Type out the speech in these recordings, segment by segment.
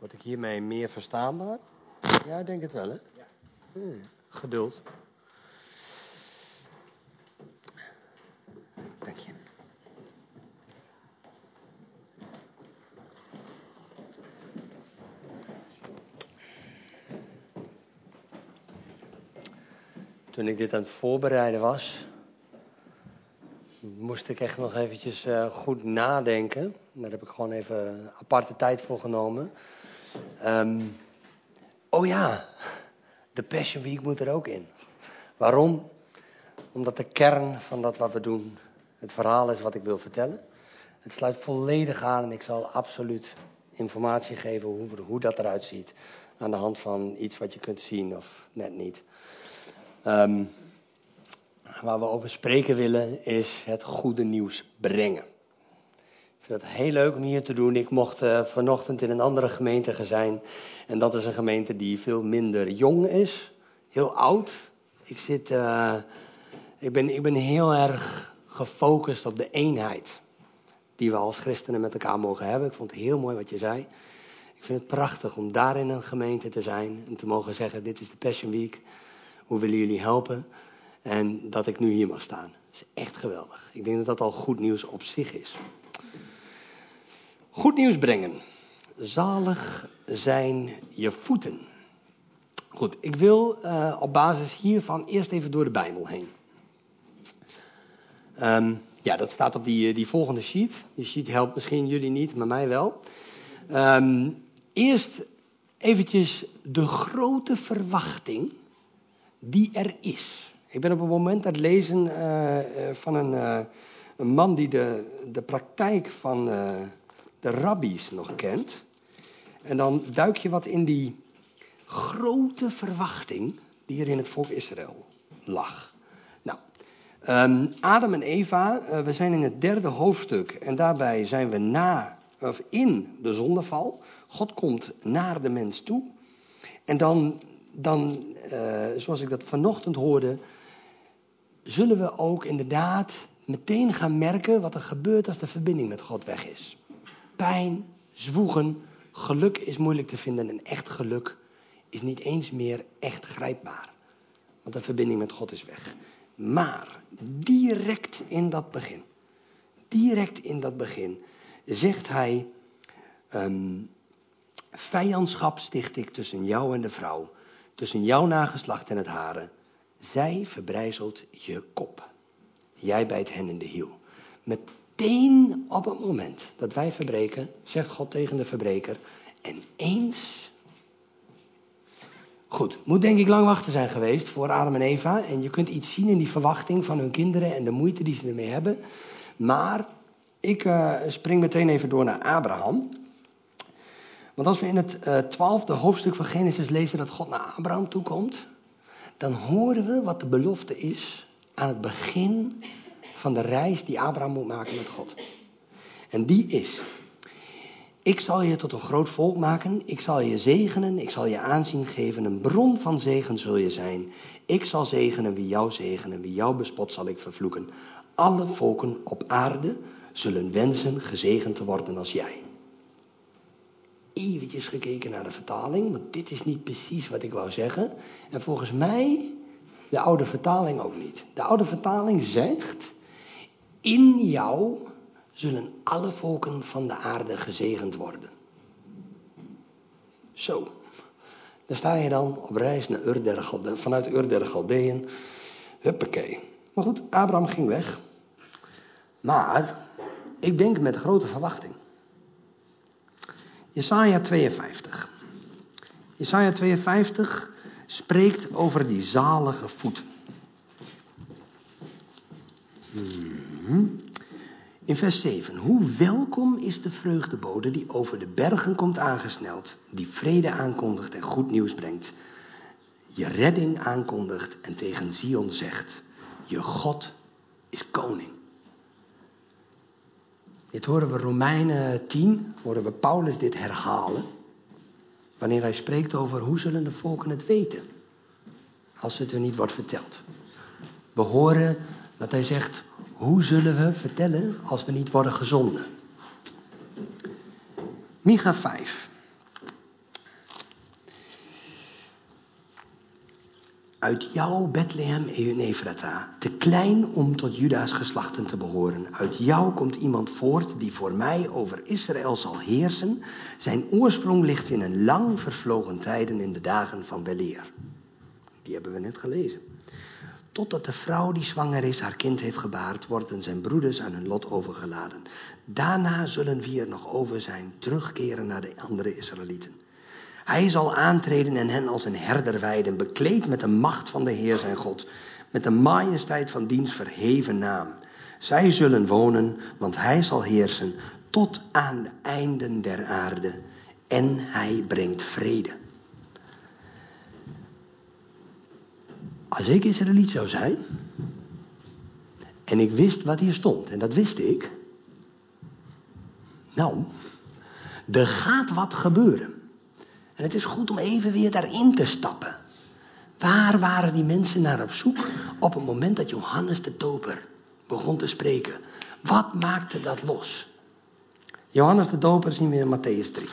Word ik hiermee meer verstaanbaar? Ja, ik denk het wel, hè? Geduld. Dank je. Toen ik dit aan het voorbereiden was, moest ik echt nog eventjes goed nadenken. Daar heb ik gewoon even aparte tijd voor genomen. Oh ja, de Passion Week moet er ook in. Waarom? Omdat de kern van dat wat we doen het verhaal is wat ik wil vertellen. Het sluit volledig aan en ik zal absoluut informatie geven hoe dat eruit ziet. Aan de hand van iets wat je kunt zien of net niet. Waar we over spreken willen is het goede nieuws brengen. Ik vind het heel leuk om hier te doen. Ik mocht vanochtend in een andere gemeente zijn. En dat is een gemeente die veel minder jong is. Heel oud. Ik ben heel erg gefocust op de eenheid die we als christenen met elkaar mogen hebben. Ik vond het heel mooi wat je zei. Ik vind het prachtig om daar in een gemeente te zijn en te mogen zeggen, dit is de Passion Week. Hoe willen jullie helpen? En dat ik nu hier mag staan. Dat is echt geweldig. Ik denk dat dat al goed nieuws op zich is. Goed nieuws brengen. Zalig zijn je voeten. Goed, ik wil op basis hiervan eerst even door de Bijbel heen. Ja, dat staat op die volgende sheet. Die sheet helpt misschien jullie niet, maar mij wel. Eerst eventjes de grote verwachting die er is. Ik ben op een moment aan het lezen van een man die de praktijk van de rabbies nog kent. En dan duik je wat in die grote verwachting die er in het volk Israël lag. Nou, Adam en Eva, we zijn in het 3e hoofdstuk en daarbij zijn we in de zondeval. God komt naar de mens toe. En dan zoals ik dat vanochtend hoorde, zullen we ook inderdaad meteen gaan merken wat er gebeurt als de verbinding met God weg is. Pijn, zwoegen, geluk is moeilijk te vinden en echt geluk is niet eens meer echt grijpbaar. Want de verbinding met God is weg. Maar direct in dat begin zegt hij, vijandschap sticht ik tussen jou en de vrouw, tussen jouw nageslacht en het hare. Zij verbrijzelt je kop. Jij bijt hen in de hiel. Meteen op het moment dat wij verbreken, zegt God tegen de verbreker, en eens. Goed, moet denk ik lang wachten zijn geweest voor Adam en Eva. En je kunt iets zien in die verwachting van hun kinderen en de moeite die ze ermee hebben. Maar ik spring meteen even door naar Abraham. Want als we in het 12e hoofdstuk van Genesis lezen dat God naar Abraham toekomt, dan horen we wat de belofte is aan het begin van de reis die Abraham moet maken met God. En die is: ik zal je tot een groot volk maken, ik zal je zegenen, ik zal je aanzien geven, een bron van zegen zul je zijn. Ik zal zegenen wie jou zegenen, wie jou bespot zal ik vervloeken. Alle volken op aarde zullen wensen gezegend te worden als jij. Eventjes gekeken naar de vertaling, want dit is niet precies wat ik wou zeggen. En volgens mij de oude vertaling ook niet. De oude vertaling zegt: in jou zullen alle volken van de aarde gezegend worden. Zo, daar sta je dan op reis naar vanuit Ur der Galdeeën. Huppakee. Maar goed, Abraham ging weg. Maar ik denk met grote verwachting. Jesaja 52. Jesaja 52 spreekt over die zalige voeten. In vers 7. Hoe welkom is de vreugdebode die over de bergen komt aangesneld, die vrede aankondigt en goed nieuws brengt, je redding aankondigt en tegen Zion zegt, je God is koning. Dit horen we Romeinen 10, horen we Paulus dit herhalen, wanneer hij spreekt over hoe zullen de volken het weten, als het er niet wordt verteld. We horen dat hij zegt, hoe zullen we vertellen als we niet worden gezonden? Micha 5. Uit jou, Bethlehem en Efrata, te klein om tot Juda's geslachten te behoren. Uit jou komt iemand voort die voor mij over Israël zal heersen. Zijn oorsprong ligt in een lang vervlogen tijden in de dagen van weleer. Die hebben we net gelezen. Totdat de vrouw die zwanger is haar kind heeft gebaard, worden zijn broeders aan hun lot overgeladen. Daarna zullen wie er nog over zijn terugkeren naar de andere Israëlieten. Hij zal aantreden en hen als een herder weiden, bekleed met de macht van de Heer zijn God, met de majesteit van diens verheven naam. Zij zullen wonen, want hij zal heersen tot aan de einden der aarde en hij brengt vrede. Als ik Israëliet zou zijn en ik wist wat hier stond, en dat wist ik, nou, er gaat wat gebeuren. En het is goed om even weer daarin te stappen. Waar waren die mensen naar op zoek op het moment dat Johannes de Doper begon te spreken? Wat maakte dat los? Johannes de Doper zien we in Mattheüs 3.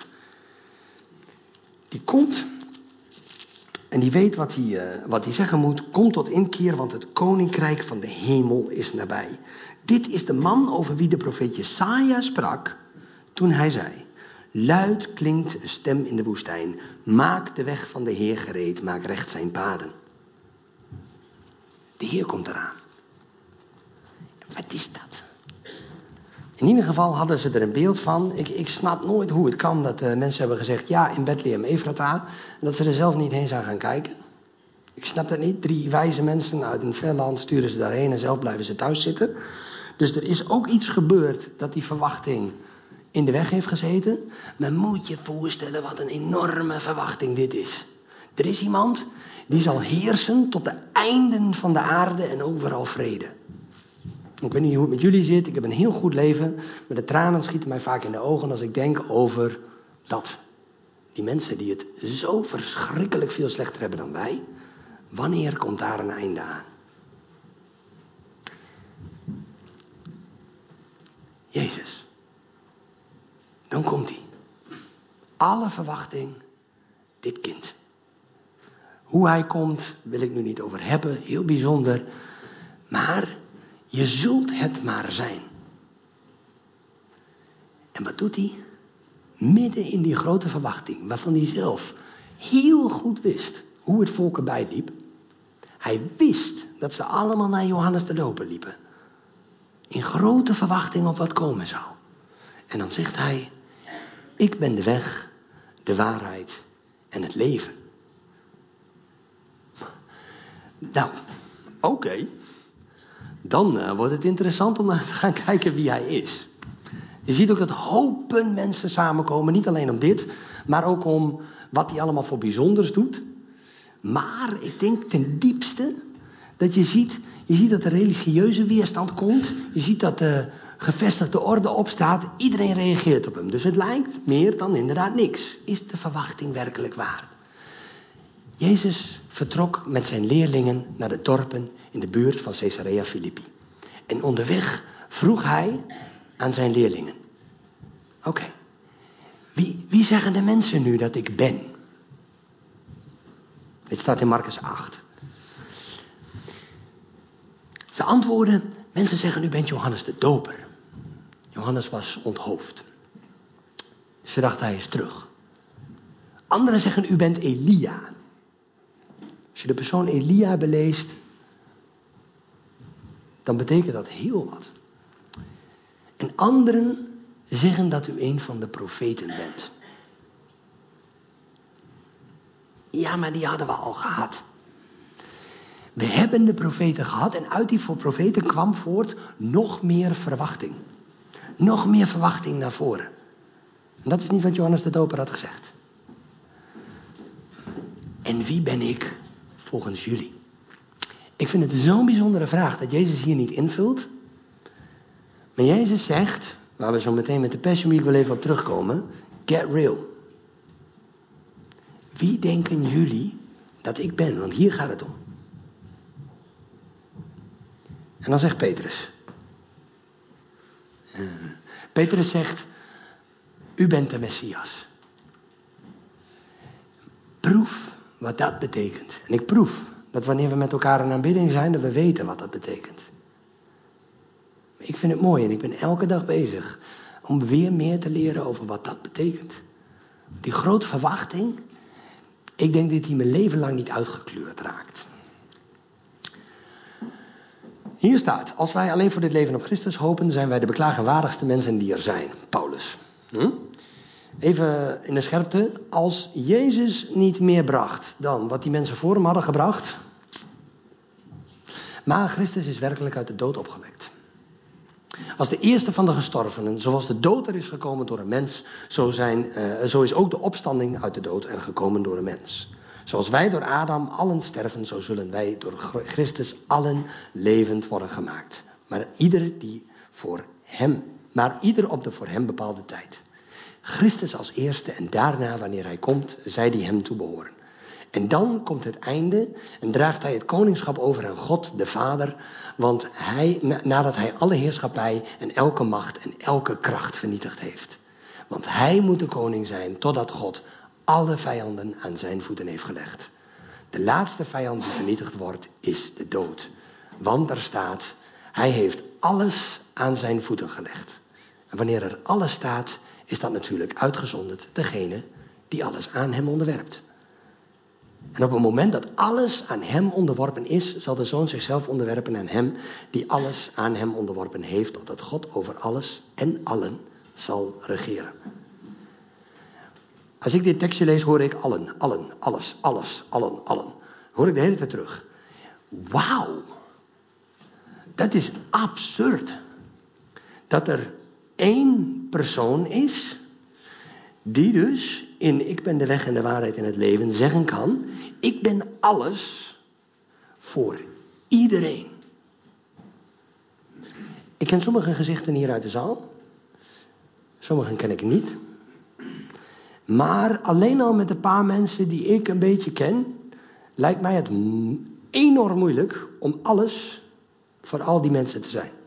Die komt en die weet wat hij zeggen moet. Kom tot inkeer, want het koninkrijk van de hemel is nabij. Dit is de man over wie de profeet Jesaja sprak toen hij zei: luid klinkt een stem in de woestijn. Maak de weg van de Heer gereed, maak recht zijn paden. De Heer komt eraan. Wat is dat? In ieder geval hadden ze er een beeld van. Ik snap nooit hoe het kan dat mensen hebben gezegd: ja, in Bethlehem Efrata. En dat ze er zelf niet heen zijn gaan kijken. Ik snap dat niet. 3 wijze mensen uit een ver land sturen ze daarheen en zelf blijven ze thuis zitten. Dus er is ook iets gebeurd dat die verwachting in de weg heeft gezeten. Maar moet je voorstellen wat een enorme verwachting dit is. Er is iemand die zal heersen tot de einden van de aarde en overal vrede. Ik weet niet hoe het met jullie zit. Ik heb een heel goed leven. Maar de tranen schieten mij vaak in de ogen als ik denk over dat. Die mensen die het zo verschrikkelijk veel slechter hebben dan wij. Wanneer komt daar een einde aan? Jezus. Dan komt hij. Alle verwachting, dit kind. Hoe hij komt, wil ik nu niet over hebben. Heel bijzonder. Maar je zult het maar zijn. En wat doet hij? Midden in die grote verwachting, waarvan hij zelf heel goed wist hoe het volk erbij liep. Hij wist dat ze allemaal naar Johannes de Doper liepen. In grote verwachting op wat komen zou. En dan zegt hij: ik ben de weg, de waarheid en het leven. Nou, oké. Dan wordt het interessant om naar te gaan kijken wie hij is. Je ziet ook dat hopen mensen samenkomen. Niet alleen om dit, maar ook om wat hij allemaal voor bijzonders doet. Maar ik denk ten diepste dat je ziet dat de religieuze weerstand komt. Je ziet dat de gevestigde orde opstaat. Iedereen reageert op hem. Dus het lijkt meer dan inderdaad niks. Is de verwachting werkelijk waar? Jezus vertrok met zijn leerlingen naar de dorpen in de buurt van Caesarea Philippi. En onderweg vroeg hij aan zijn leerlingen: oké, wie zeggen de mensen nu dat ik ben? Dit staat in Marcus 8. Ze antwoorden: mensen zeggen u bent Johannes de Doper. Johannes was onthoofd. Ze dachten hij is terug. Anderen zeggen u bent Elia. Als je de persoon Elia beleest, dan betekent dat heel wat. En anderen zeggen dat u een van de profeten bent. Ja, maar die hadden we al gehad. We hebben de profeten gehad en uit die profeten kwam voort nog meer verwachting. Nog meer verwachting naar voren. En dat is niet wat Johannes de Doper had gezegd. En wie ben ik volgens jullie? Ik vind het zo'n bijzondere vraag dat Jezus hier niet invult. Maar Jezus zegt, waar we zo meteen met de Passion Week wel even op terugkomen: get real. Wie denken jullie dat ik ben? Want hier gaat het om. En dan zegt Petrus. Petrus zegt: u bent de Messias. Proef wat dat betekent. En ik proef Dat wanneer we met elkaar in aanbidding zijn, dat we weten wat dat betekent. Ik vind het mooi en ik ben elke dag bezig om weer meer te leren over wat dat betekent. Die grote verwachting, ik denk dat die mijn leven lang niet uitgekleurd raakt. Hier staat, als wij alleen voor dit leven op Christus hopen, zijn wij de beklagenswaardigste mensen die er zijn. Paulus. Even in de scherpte, als Jezus niet meer bracht dan wat die mensen voor hem hadden gebracht, maar Christus is werkelijk uit de dood opgewekt. Als de eerste van de gestorvenen, zoals de dood er is gekomen door een mens, zo is ook de opstanding uit de dood er gekomen door een mens. Zoals wij door Adam allen sterven, zo zullen wij door Christus allen levend worden gemaakt. Maar ieder op de voor hem bepaalde tijd. Christus als eerste en daarna, wanneer hij komt, zij die hem toebehoren. En dan komt het einde en draagt hij het koningschap over aan God de Vader. Want nadat hij alle heerschappij en elke macht en elke kracht vernietigd heeft. Want hij moet de koning zijn totdat God alle vijanden aan zijn voeten heeft gelegd. De laatste vijand die vernietigd wordt is de dood. Want er staat, hij heeft alles aan zijn voeten gelegd. En wanneer er alles staat, is dat natuurlijk uitgezonderd degene die alles aan hem onderwerpt. En op het moment dat alles aan hem onderworpen is, zal de Zoon zichzelf onderwerpen aan hem die alles aan hem onderworpen heeft, opdat God over alles en allen zal regeren. Als ik dit tekstje lees, hoor ik allen, alles, allen. Hoor ik de hele tijd terug. Wauw, dat is absurd. Dat er één persoon is die dus in ik ben de weg en de waarheid en het leven zeggen kan, ik ben alles voor iedereen. Ik ken sommige gezichten hier uit de zaal. Sommigen ken ik niet. Maar alleen al met een paar mensen die ik een beetje ken, lijkt mij het enorm moeilijk om alles voor al die mensen te zijn.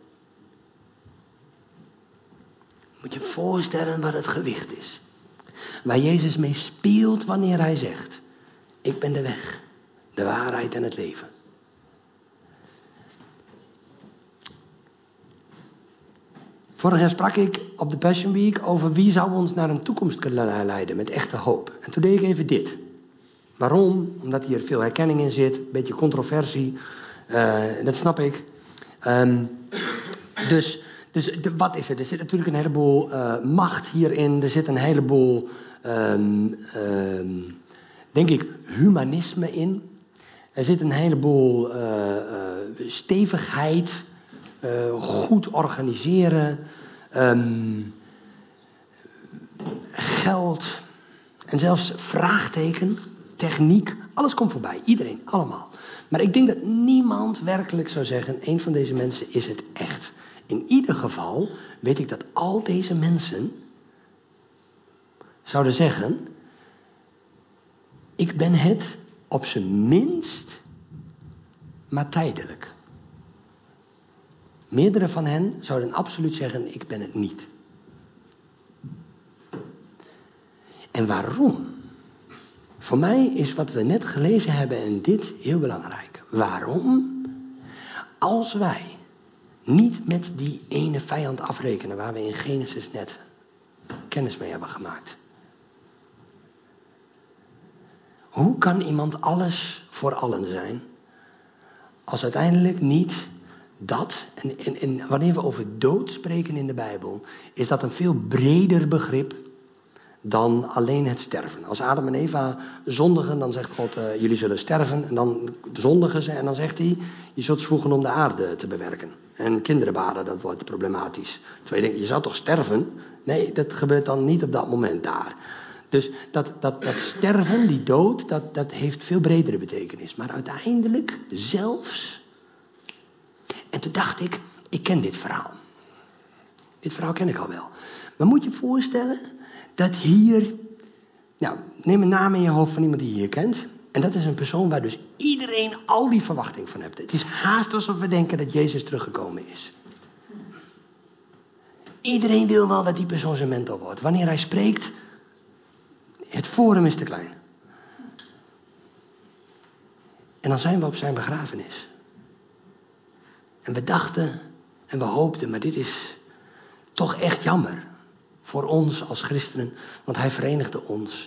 Moet je voorstellen wat het gewicht is. Waar Jezus mee speelt wanneer hij zegt, ik ben de weg, de waarheid en het leven. Vorig jaar sprak ik op de Passion Week over wie zou ons naar een toekomst kunnen leiden met echte hoop. En toen deed ik even dit. Waarom? Omdat hier veel herkenning in zit, een beetje controversie. Dat snap ik. Dus wat is het? Er zit natuurlijk een heleboel macht hierin. Er zit een heleboel, denk ik, humanisme in. Er zit een heleboel stevigheid, goed organiseren, geld en zelfs vraagteken, techniek. Alles komt voorbij, iedereen, allemaal. Maar ik denk dat niemand werkelijk zou zeggen, een van deze mensen is het echt. In ieder geval weet ik dat al deze mensen zouden zeggen, ik ben het op zijn minst, maar tijdelijk. Meerdere van hen zouden absoluut zeggen, ik ben het niet. En waarom? Voor mij is wat we net gelezen hebben en dit heel belangrijk. Waarom? Als wij niet met die ene vijand afrekenen waar we in Genesis net kennis mee hebben gemaakt. Hoe kan iemand alles voor allen zijn, als uiteindelijk niet dat, en wanneer we over dood spreken in de Bijbel, is dat een veel breder begrip dan alleen het sterven. Als Adam en Eva zondigen, dan zegt God, jullie zullen sterven. En dan zondigen ze en dan zegt hij, je zult zwoegen om de aarde te bewerken. En kinderen baren, dat wordt problematisch. Terwijl je denkt, je zou toch sterven? Nee, dat gebeurt dan niet op dat moment daar. Dus dat sterven, die dood, dat heeft veel bredere betekenis. Maar uiteindelijk zelfs. En toen dacht ik ken dit verhaal. Dit verhaal ken ik al wel. Maar moet je je voorstellen dat hier, nou, neem een naam in je hoofd van iemand die je hier kent. En dat is een persoon waar dus iedereen al die verwachting van hebt. Het is haast alsof we denken dat Jezus teruggekomen is. Iedereen wil wel dat die persoon zijn mentor wordt. Wanneer hij spreekt, het forum is te klein. En dan zijn we op zijn begrafenis. En we dachten en we hoopten, maar dit is toch echt jammer voor ons als christenen, want hij verenigde ons.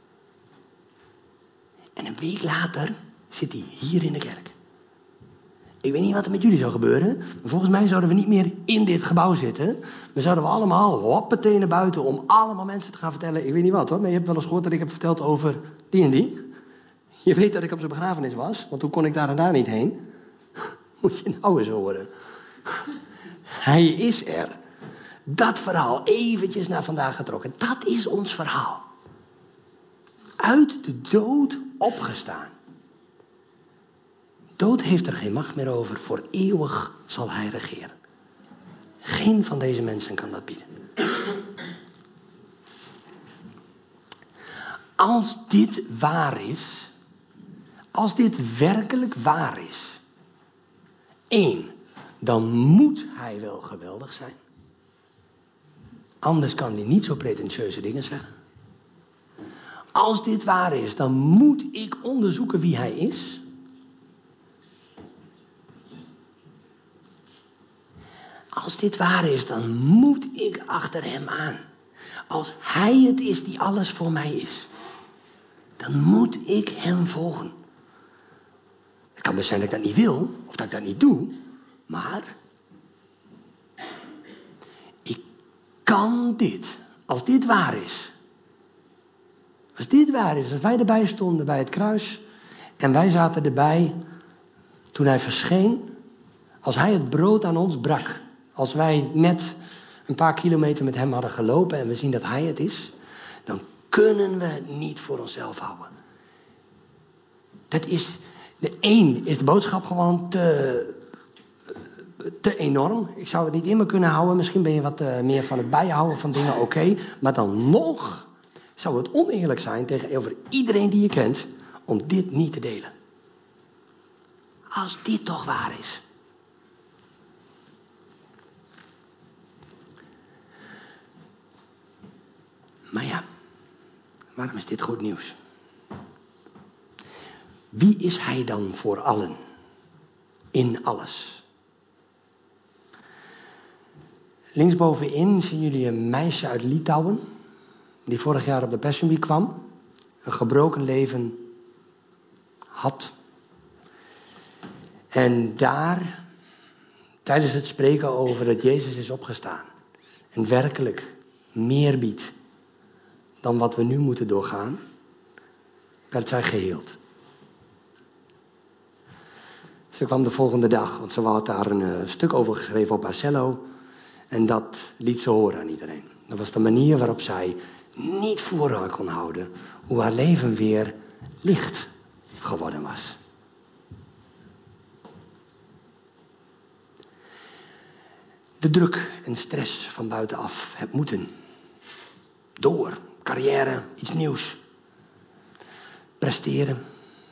En een week later zit hij hier in de kerk. Ik weet niet wat er met jullie zou gebeuren, maar volgens mij zouden we niet meer in dit gebouw zitten. Maar zouden we allemaal hoppatee naar buiten om allemaal mensen te gaan vertellen. Ik weet niet wat hoor, maar je hebt wel eens gehoord dat ik heb verteld over die en die. Je weet dat ik op zijn begrafenis was, want hoe kon ik daar en daar niet heen? Moet je nou eens horen. Hij is er. Dat verhaal, eventjes naar vandaag getrokken. Dat is ons verhaal. Uit de dood opgestaan. Dood heeft er geen macht meer over. Voor eeuwig zal hij regeren. Geen van deze mensen kan dat bieden. Als dit waar is. Als dit werkelijk waar is. 1. Dan moet hij wel geweldig zijn. Anders kan hij niet zo pretentieuze dingen zeggen. Als dit waar is, dan moet ik onderzoeken wie hij is. Als dit waar is, dan moet ik achter hem aan. Als hij het is die alles voor mij is, dan moet ik hem volgen. Het kan best zijn dat ik dat niet wil, of dat ik dat niet doe, maar ik kan dit. Als dit waar is. Als dit waar is, als wij erbij stonden bij het kruis en wij zaten erbij toen hij verscheen, als hij het brood aan ons brak, als wij net een paar kilometer met hem hadden gelopen en we zien dat hij het is, dan kunnen we het niet voor onszelf houden. Is de boodschap gewoon te enorm. Ik zou het niet in me kunnen houden. Misschien ben je wat meer van het bijhouden van dingen, oké. Maar dan nog zou het oneerlijk zijn tegenover iedereen die je kent om dit niet te delen. Als dit toch waar is. Maar ja, waarom is dit goed nieuws? Wie is hij dan voor allen? In alles. Linksbovenin zien jullie een meisje uit Litouwen. Die vorig jaar op de Passion Week kwam. Een gebroken leven had. En daar, tijdens het spreken over dat Jezus is opgestaan. En werkelijk meer biedt dan wat we nu moeten doorgaan. Werd zij geheeld. Ze kwam de volgende dag, want ze had daar een stuk over geschreven op Marcello. En dat liet ze horen aan iedereen. Dat was de manier waarop zij niet voor haar kon houden hoe haar leven weer licht geworden was. De druk en stress van buitenaf, het moeten. Door, carrière, iets nieuws. Presteren.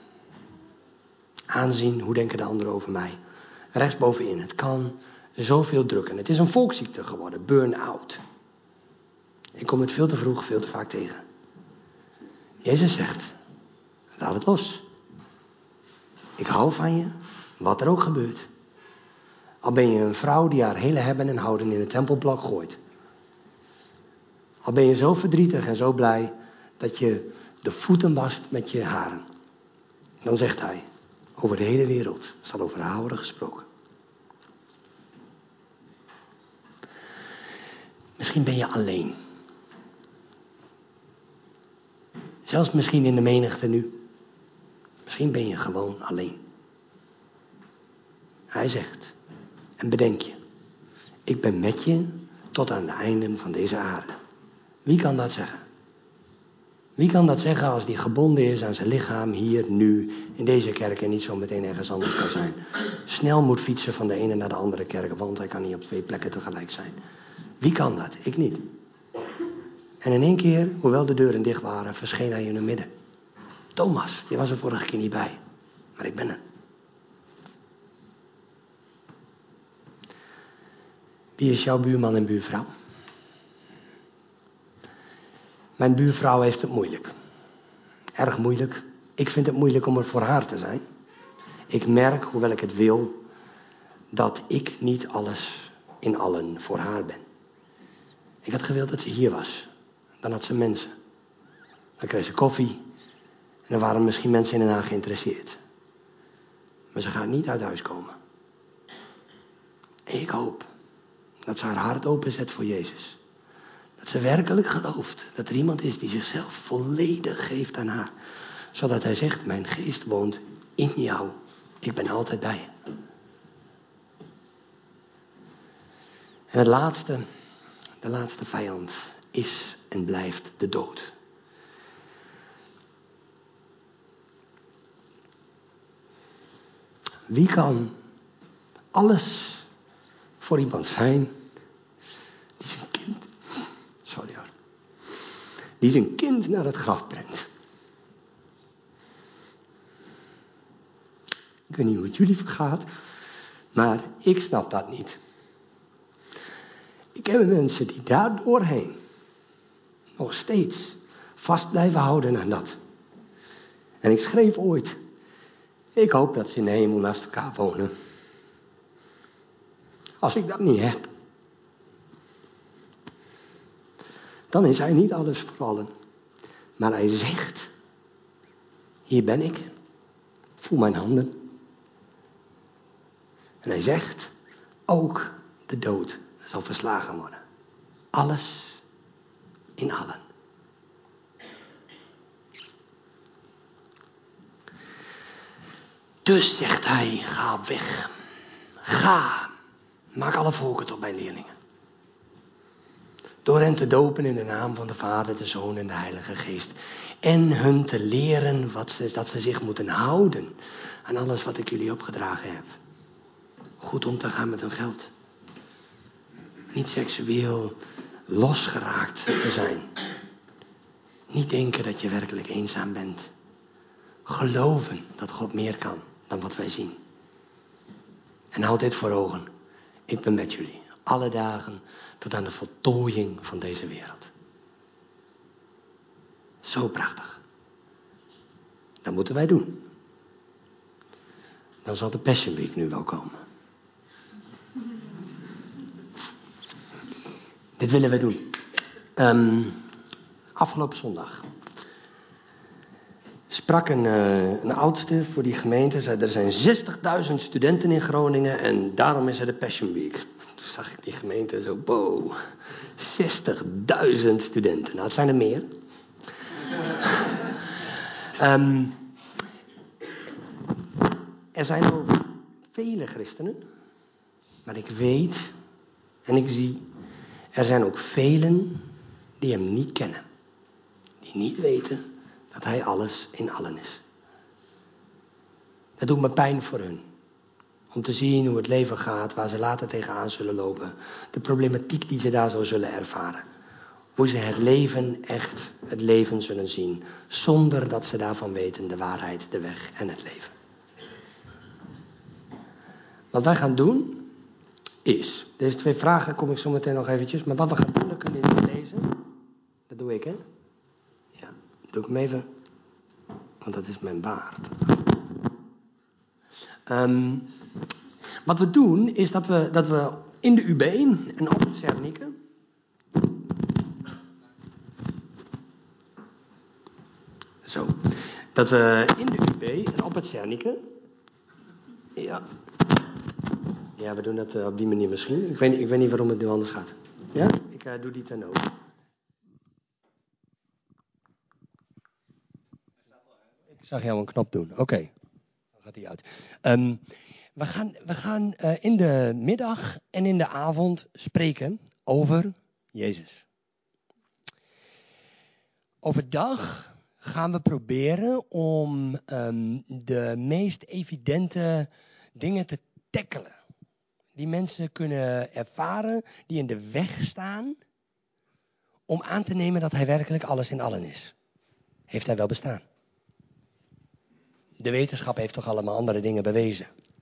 Aanzien, hoe denken de anderen over mij. Rechtsbovenin, het kan zoveel drukken. Het is een volksziekte geworden, burn-out. Ik kom het veel te vroeg, veel te vaak tegen. Jezus zegt, laat het los. Ik hou van je, wat er ook gebeurt. Al ben je een vrouw die haar hele hebben en houden in een tempelblok gooit. Al ben je zo verdrietig en zo blij dat je de voeten wast met je haren. Dan zegt hij, over de hele wereld zal over haar worden gesproken. Misschien ben je alleen. Zelfs misschien in de menigte nu. Misschien ben je gewoon alleen. Hij zegt, en bedenk je, ik ben met je tot aan de einden van deze aarde. Wie kan dat zeggen? Wie kan dat zeggen als die gebonden is aan zijn lichaam hier, nu, in deze kerk en niet zo meteen ergens anders kan zijn? Snel moet fietsen van de ene naar de andere kerk, want hij kan niet op 2 plekken tegelijk zijn. Wie kan dat? Ik niet. En in één keer, hoewel de deuren dicht waren, verscheen hij in hun midden. Thomas, je was er vorige keer niet bij, maar ik ben er. Wie is jouw buurman en buurvrouw? Mijn buurvrouw heeft het moeilijk. Erg moeilijk. Ik vind het moeilijk om er voor haar te zijn. Ik merk, hoewel ik het wil, dat ik niet alles in allen voor haar ben. Ik had gewild dat ze hier was. Dan had ze mensen. Dan kreeg ze koffie. En dan waren misschien mensen in haar geïnteresseerd. Maar ze gaat niet uit huis komen. Ik hoop dat ze haar hart openzet voor Jezus. Dat ze werkelijk gelooft dat er iemand is die zichzelf volledig geeft aan haar. Zodat hij zegt, mijn geest woont in jou. Ik ben altijd bij je. En de laatste vijand is en blijft de dood. Wie kan alles voor iemand zijn die zijn kind naar het graf brengt? Ik weet niet hoe het jullie vergaat, maar ik snap dat niet. Ik ken mensen die daar doorheen nog steeds vast blijven houden aan dat. En ik schreef ooit, ik hoop dat ze in de hemel naast elkaar wonen. Als ik dat niet heb, dan is hij niet alles voor allen. Maar hij zegt, hier ben ik, voel mijn handen. En hij zegt, ook de dood zal verslagen worden. Alles in allen. Dus zegt hij, ga op weg. Ga, maak alle volken tot mijn leerlingen. Door hen te dopen in de naam van de Vader, de Zoon en de Heilige Geest. En hun te leren dat ze zich moeten houden aan alles wat ik jullie opgedragen heb. Goed om te gaan met hun geld. Niet seksueel losgeraakt te zijn. Niet denken dat je werkelijk eenzaam bent. Geloven dat God meer kan dan wat wij zien. En houd dit voor ogen. Ik ben met jullie. Alle dagen tot aan de voltooiing van deze wereld. Zo prachtig. Dat moeten wij doen. Dan zal de Passion Week nu wel komen. Dit willen we doen. Afgelopen zondag sprak een oudste voor die gemeente. Zei, er zijn 60.000 studenten in Groningen en daarom is er de Passion Week. Toen zag ik die gemeente zo, wow, 60.000 studenten. Nou, het zijn er meer. Er zijn ook vele christenen. Maar ik weet en ik zie, er zijn ook velen die hem niet kennen. Die niet weten dat hij alles in allen is. Dat doet me pijn voor hun. Om te zien hoe het leven gaat, waar ze later tegenaan zullen lopen. De problematiek die ze daar zo zullen ervaren. Hoe ze het leven zullen zien. Zonder dat ze daarvan weten de waarheid, de weg en het leven. Wat wij gaan doen is, deze 2 vragen kom ik zo meteen nog eventjes. Maar wat we gaan doen, dat kunnen jullie lezen. Dat doe ik, hè? Ja, doe ik hem even. Want dat is mijn baard. Wat we doen is dat we in de UB en op het Zernike. Zo. Dat we in de UB en op het Zernike. Ja. Ja, we doen dat op die manier misschien. Ik weet niet waarom het nu anders gaat. Ja? Ik doe die ten ook. Ik zag jou een knop doen. Oké. Dan gaat die uit. We gaan in de middag en in de avond spreken over Jezus. Overdag gaan we proberen om de meest evidente dingen te tackelen. Die mensen kunnen ervaren, die in de weg staan, om aan te nemen dat hij werkelijk alles in allen is. Heeft hij wel bestaan? De wetenschap heeft toch allemaal andere dingen bewezen.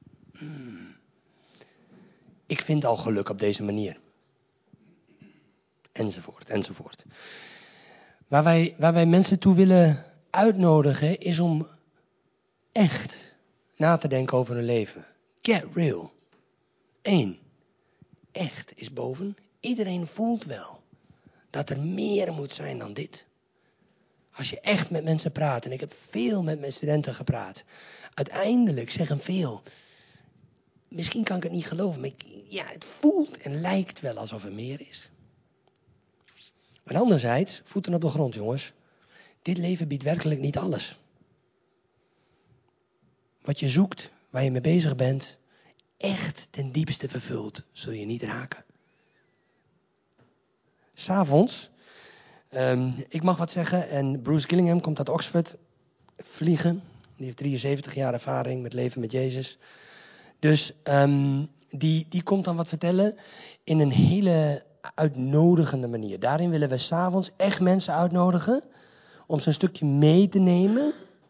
Ik vind al geluk op deze manier. Enzovoort, enzovoort. Waar wij mensen toe willen uitnodigen is om echt na te denken over hun leven. Get real. 1. Echt is boven. Iedereen voelt wel dat er meer moet zijn dan dit. Als je echt met mensen praat, en ik heb veel met mijn studenten gepraat. Uiteindelijk zeggen veel, misschien kan ik het niet geloven, maar het voelt en lijkt wel alsof er meer is. Maar anderzijds, voeten op de grond jongens. Dit leven biedt werkelijk niet alles. Wat je zoekt, waar je mee bezig bent, echt ten diepste vervuld, zul je niet raken. 'S'avonds, ik mag wat zeggen, en Bruce Gillingham komt uit Oxford vliegen. Die heeft 73 jaar ervaring met leven met Jezus. Dus die komt dan wat vertellen in een hele uitnodigende manier. Daarin willen we 's avonds echt mensen uitnodigen om ze een stukje mee te nemen.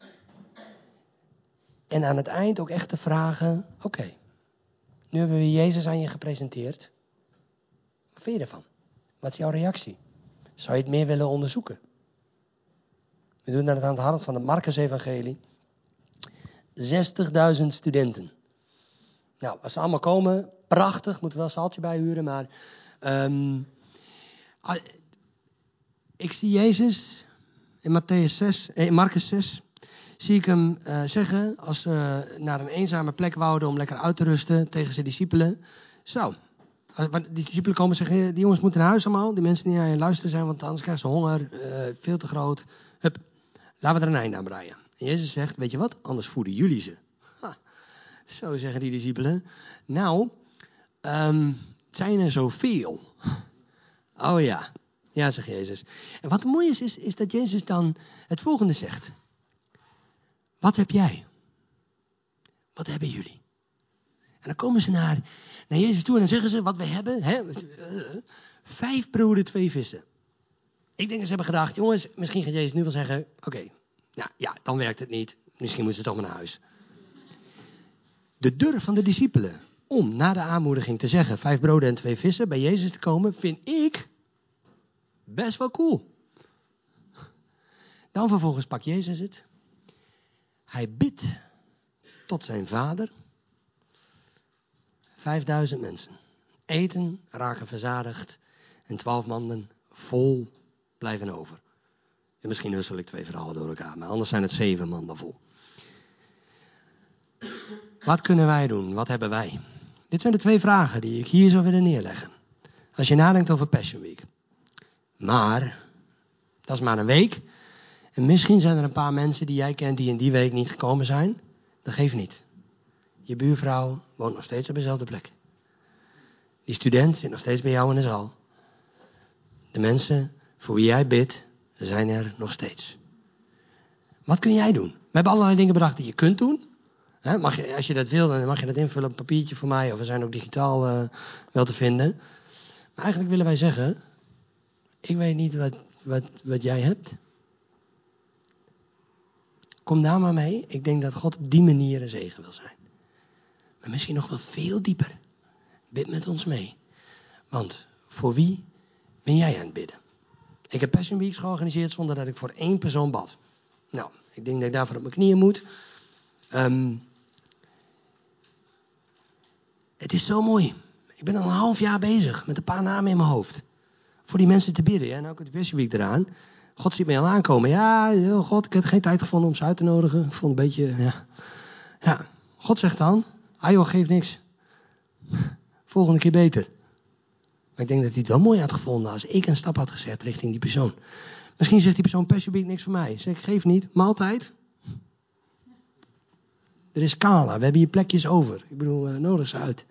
En aan het eind ook echt te vragen, oké, nu hebben we Jezus aan je gepresenteerd. Wat vind je ervan? Wat is jouw reactie? Zou je het meer willen onderzoeken? We doen dat aan de hand van het Marcus-evangelie. 60.000 studenten. Nou, als ze allemaal komen, prachtig, moeten we wel een zaaltje bijhuren, maar ik zie Jezus in Marcus 6, zie ik hem zeggen, als ze naar een eenzame plek wouden om lekker uit te rusten tegen zijn discipelen. Zo, want die discipelen komen en zeggen, die jongens moeten naar huis allemaal, die mensen die naar je luisteren zijn, want anders krijgen ze honger, veel te groot. Hup, laten we er een einde aan breien. En Jezus zegt, weet je wat, anders voeden jullie ze. Zo zeggen die discipelen. Nou, zijn er zoveel? Oh ja. Ja, zegt Jezus. En wat mooi is dat Jezus dan het volgende zegt. Wat heb jij? Wat hebben jullie? En dan komen ze naar Jezus toe en dan zeggen ze wat we hebben. 5 broden, 2 vissen. Ik denk dat ze hebben gedacht, jongens, misschien gaat Jezus nu wel zeggen, oké, nou ja, dan werkt het niet. Misschien moeten ze toch maar naar huis. De durf van de discipelen om na de aanmoediging te zeggen 5 broden en 2 vissen bij Jezus te komen, vind ik best wel cool. Dan vervolgens pakt Jezus het. Hij bidt tot zijn vader. 5000 mensen. Eten, raken verzadigd. En 12 manden vol blijven over. En misschien hussel ik 2 verhalen door elkaar, maar anders zijn het 7 manden vol. Wat kunnen wij doen? Wat hebben wij? Dit zijn de 2 vragen die ik hier zou willen neerleggen. Als je nadenkt over Passion Week. Maar, dat is maar een week. En misschien zijn er een paar mensen die jij kent die in die week niet gekomen zijn. Dat geeft niet. Je buurvrouw woont nog steeds op dezelfde plek. Die student zit nog steeds bij jou in de zaal. De mensen voor wie jij bidt, zijn er nog steeds. Wat kun jij doen? We hebben allerlei dingen bedacht die je kunt doen. Als je dat wil, dan mag je dat invullen op een papiertje voor mij. Of we zijn ook digitaal wel te vinden. Maar eigenlijk willen wij zeggen, ik weet niet wat jij hebt. Kom daar maar mee. Ik denk dat God op die manier een zegen wil zijn. Maar misschien nog wel veel dieper. Bid met ons mee. Want voor wie ben jij aan het bidden? Ik heb Passion Weeks georganiseerd zonder dat ik voor 1 persoon bad. Nou, ik denk dat ik daarvoor op mijn knieën moet. Het is zo mooi. Ik ben al een half jaar bezig met een paar namen in mijn hoofd. Voor die mensen te bidden. Ja, nou komt de Passion Week eraan. God ziet mij al aankomen. Ja, God, ik heb geen tijd gevonden om ze uit te nodigen. Ik vond een beetje, ja. God zegt dan, joh, geeft niks. Volgende keer beter. Maar ik denk dat hij het wel mooi had gevonden als ik een stap had gezet richting die persoon. Misschien zegt die persoon, Passion Week niks voor mij. Zeg ik, geef niet, maaltijd. Er is Kala, we hebben hier plekjes over. Ik bedoel, nodig ze uit.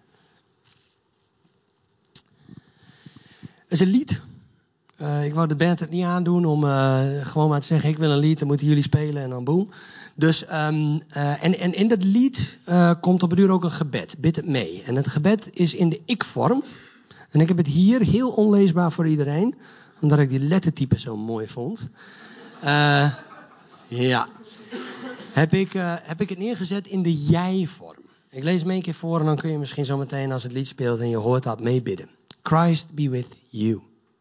Er is een lied. Ik wou de band het niet aandoen om gewoon maar te zeggen, ik wil een lied, dan moeten jullie spelen en dan boem. Dus, en in dat lied komt op een duur ook een gebed. Bid het mee. En het gebed is in de ik-vorm. En ik heb het hier heel onleesbaar voor iedereen. Omdat ik die lettertype zo mooi vond. Ja. Heb ik het neergezet in de jij-vorm. Ik lees hem 1 keer voor en dan kun je misschien zo meteen als het lied speelt en je hoort dat meebidden. Christ be with you.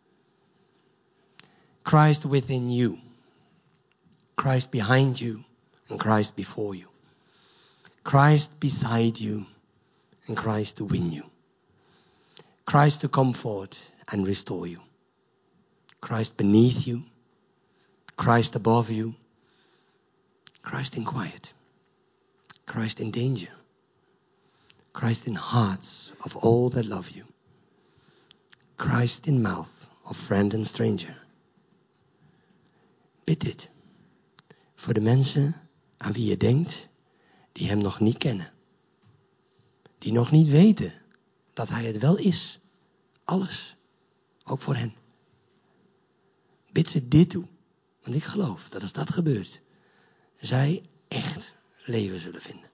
Christ within you. Christ behind you. And Christ before you. Christ beside you and Christ to win you. Christ to comfort and restore you. Christ beneath you. Christ above you. Christ in quiet. Christ in danger. Christ in hearts of all that love you. Christ in mouth of friend and stranger. Bid dit voor de mensen aan wie je denkt die hem nog niet kennen. Die nog niet weten dat hij het wel is. Alles. Ook voor hen. Bid ze dit toe. Want ik geloof dat als dat gebeurt, zij echt leven zullen vinden.